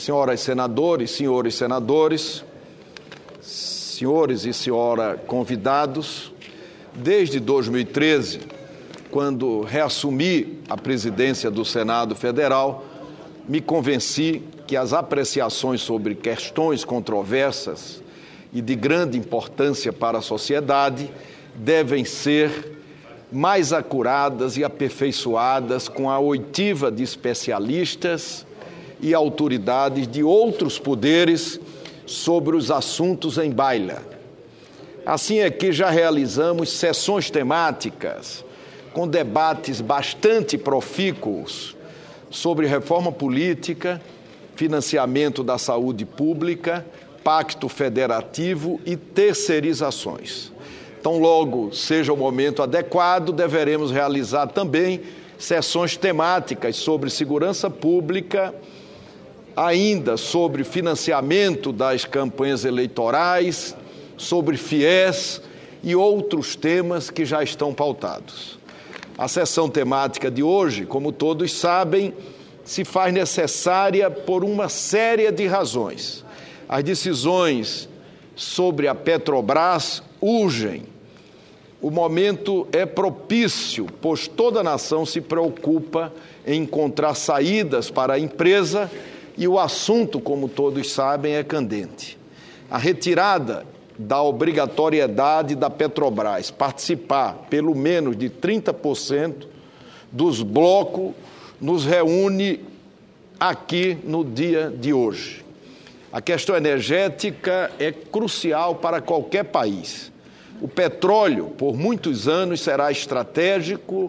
Senhoras senadores, senhores senadores, senhores e senhora convidados, desde 2013, quando reassumi a presidência do Senado Federal, me convenci que as apreciações sobre questões controversas e de grande importância para a sociedade devem ser mais acuradas e aperfeiçoadas com a oitiva de especialistas e autoridades de outros poderes sobre os assuntos em baila. Assim é que já realizamos sessões temáticas com debates bastante profícuos sobre reforma política, financiamento da saúde pública, pacto federativo e terceirizações. Então, logo seja o momento adequado, deveremos realizar também sessões temáticas sobre segurança pública, ainda sobre financiamento das campanhas eleitorais, sobre FIES e outros temas que já estão pautados. A sessão temática de hoje, como todos sabem, se faz necessária por uma série de razões. As decisões sobre a Petrobras urgem. O momento é propício, pois toda a nação se preocupa em encontrar saídas para a empresa e o assunto, como todos sabem, é candente. A retirada da obrigatoriedade da Petrobras participar pelo menos de 30% dos blocos nos reúne aqui no dia de hoje. A questão energética é crucial para qualquer país. O petróleo, por muitos anos, será estratégico,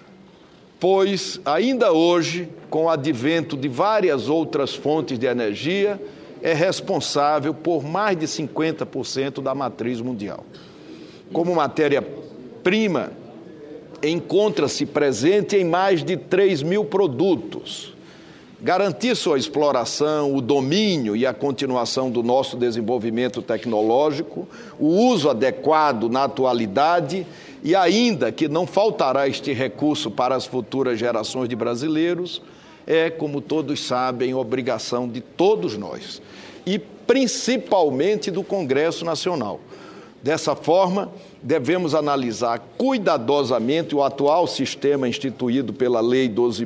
pois ainda hoje, com o advento de várias outras fontes de energia, é responsável por mais de 50% da matriz mundial. Como matéria-prima, encontra-se presente em mais de 3.000 produtos. Garantir sua exploração, o domínio e a continuação do nosso desenvolvimento tecnológico, o uso adequado na atualidade e ainda que não faltará este recurso para as futuras gerações de brasileiros, é, como todos sabem, obrigação de todos nós e principalmente do Congresso Nacional. Dessa forma, devemos analisar cuidadosamente o atual sistema instituído pela Lei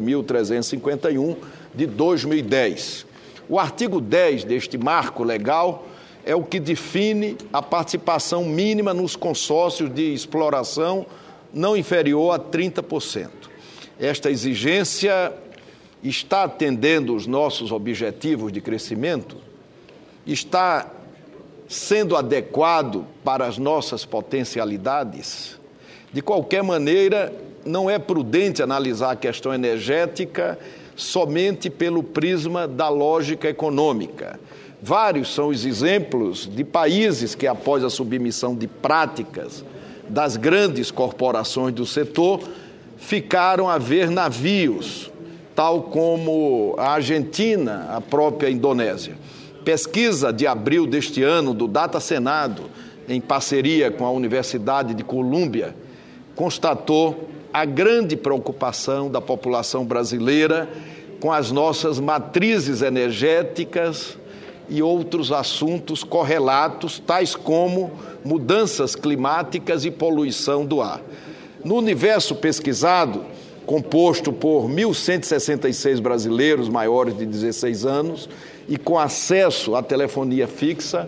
12.351 de 2010. O artigo 10 deste marco legal é o que define a participação mínima nos consórcios de exploração não inferior a 30%. Esta exigência está atendendo os nossos objetivos de crescimento? Está sendo adequado para as nossas potencialidades? De qualquer maneira, não é prudente analisar a questão energética somente pelo prisma da lógica econômica. Vários são os exemplos de países que, após a submissão de práticas das grandes corporações do setor, ficaram a ver navios, tal como a Argentina, a própria Indonésia. Pesquisa de abril deste ano do Data Senado, em parceria com a Universidade de Colômbia, constatou a grande preocupação da população brasileira com as nossas matrizes energéticas e outros assuntos correlatos, tais como mudanças climáticas e poluição do ar. No universo pesquisado, composto por 1.166 brasileiros maiores de 16 anos e com acesso à telefonia fixa,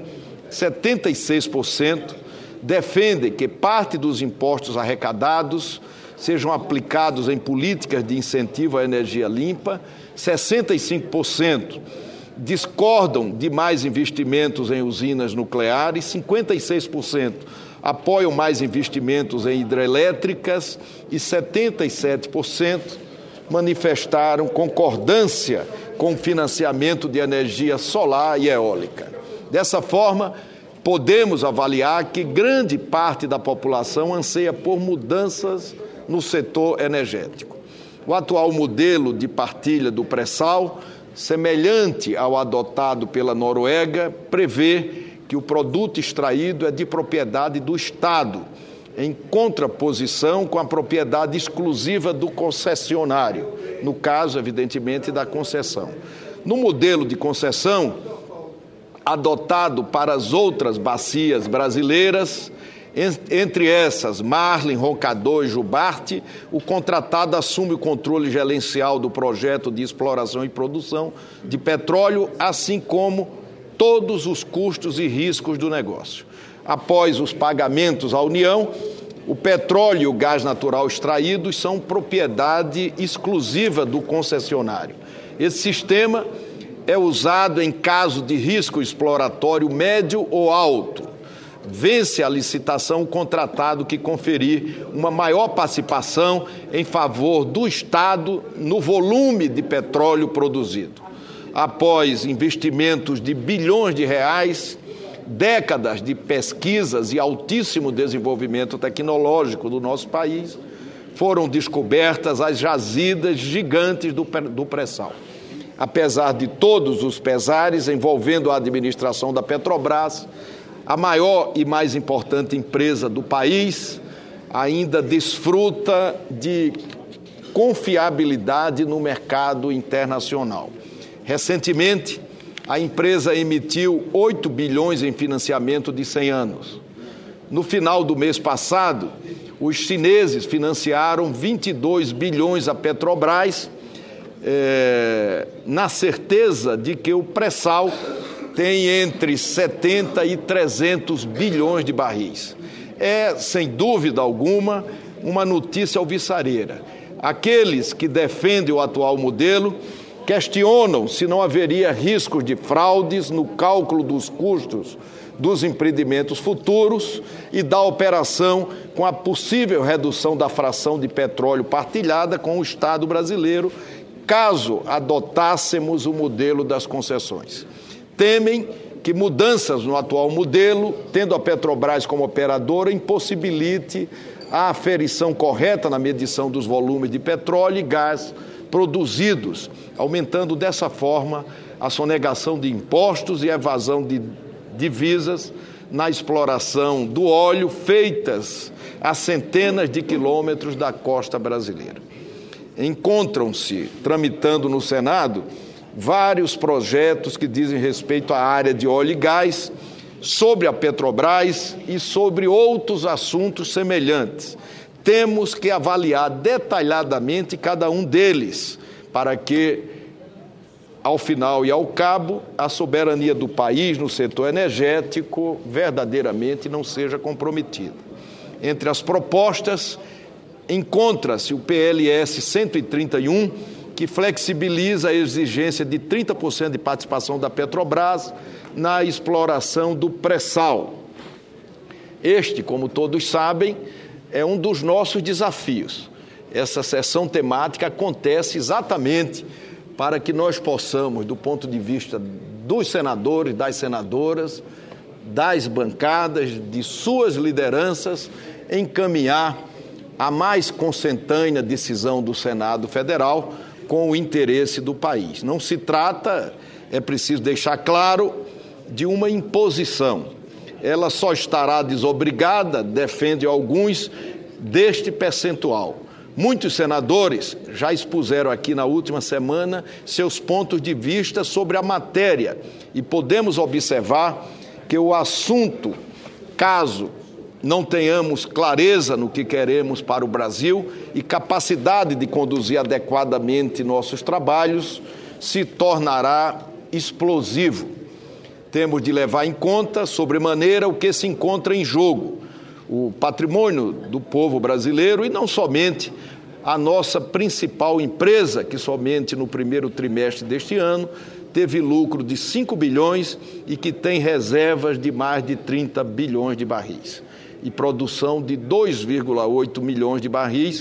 76% defendem que parte dos impostos arrecadados sejam aplicados em políticas de incentivo à energia limpa, 65% discordam de mais investimentos em usinas nucleares, 56% apoiam mais investimentos em hidrelétricas e 77% manifestaram concordância com o financiamento de energia solar e eólica. Dessa forma, podemos avaliar que grande parte da população anseia por mudanças no setor energético. O atual modelo de partilha do pré-sal, semelhante ao adotado pela Noruega, prevê que o produto extraído é de propriedade do Estado, em contraposição com a propriedade exclusiva do concessionário, no caso, evidentemente, da concessão. No modelo de concessão adotado para as outras bacias brasileiras, entre essas, Marlim, Roncador e Jubarte, o contratado assume o controle gerencial do projeto de exploração e produção de petróleo, assim como todos os custos e riscos do negócio. Após os pagamentos à União, o petróleo e o gás natural extraídos são propriedade exclusiva do concessionário. Esse sistema é usado em caso de risco exploratório médio ou alto. Vence a licitação o contratado que conferir uma maior participação em favor do Estado no volume de petróleo produzido. Após investimentos de bilhões de reais, décadas de pesquisas e altíssimo desenvolvimento tecnológico do nosso país, foram descobertas as jazidas gigantes do pré-sal. Apesar de todos os pesares envolvendo a administração da Petrobras, a maior e mais importante empresa do país ainda desfruta de confiabilidade no mercado internacional. Recentemente, a empresa emitiu 8 bilhões em financiamento de 100 anos. No final do mês passado, os chineses financiaram 22 bilhões à Petrobras, na certeza de que o pré-sal tem entre 70 e 300 bilhões de barris. É, sem dúvida alguma, uma notícia alvissareira. Aqueles que defendem o atual modelo questionam se não haveria riscos de fraudes no cálculo dos custos dos empreendimentos futuros e da operação, com a possível redução da fração de petróleo partilhada com o Estado brasileiro, caso adotássemos o modelo das concessões. Temem que mudanças no atual modelo, tendo a Petrobras como operadora, impossibilite a aferição correta na medição dos volumes de petróleo e gás produzidos, aumentando dessa forma a sonegação de impostos e evasão de divisas na exploração do óleo feitas a centenas de quilômetros da costa brasileira. Encontram-se, tramitando no Senado, vários projetos que dizem respeito à área de óleo e gás, sobre a Petrobras e sobre outros assuntos semelhantes. Temos que avaliar detalhadamente cada um deles, para que, ao final e ao cabo, a soberania do país no setor energético verdadeiramente não seja comprometida. Entre as propostas, encontra-se o PLS 131, que flexibiliza a exigência de 30% de participação da Petrobras na exploração do pré-sal. Este, como todos sabem, é um dos nossos desafios. Essa sessão temática acontece exatamente para que nós possamos, do ponto de vista dos senadores, das senadoras, das bancadas, de suas lideranças, encaminhar a mais consentânea decisão do Senado Federal com o interesse do país. Não se trata, é preciso deixar claro, de uma imposição. Ela só estará desobrigada, defende alguns, deste percentual. Muitos senadores já expuseram aqui na última semana seus pontos de vista sobre a matéria e podemos observar que o assunto, caso não tenhamos clareza no que queremos para o Brasil e capacidade de conduzir adequadamente nossos trabalhos, se tornará explosivo. Temos de levar em conta, sobremaneira, o que se encontra em jogo, o patrimônio do povo brasileiro e não somente a nossa principal empresa, que somente no primeiro trimestre deste ano teve lucro de 5 bilhões e que tem reservas de mais de 30 bilhões de barris e produção de 2,8 milhões de barris,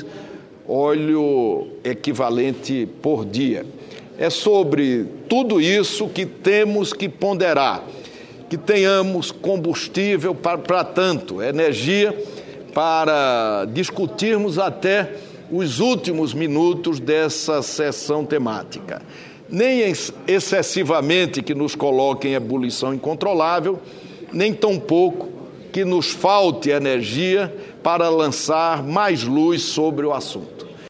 óleo equivalente por dia. É sobre tudo isso que temos que ponderar, que tenhamos combustível para tanto, energia, para discutirmos até os últimos minutos dessa sessão temática. Nem excessivamente que nos coloque em ebulição incontrolável, nem tampouco que nos falte energia para lançar mais luz sobre o assunto.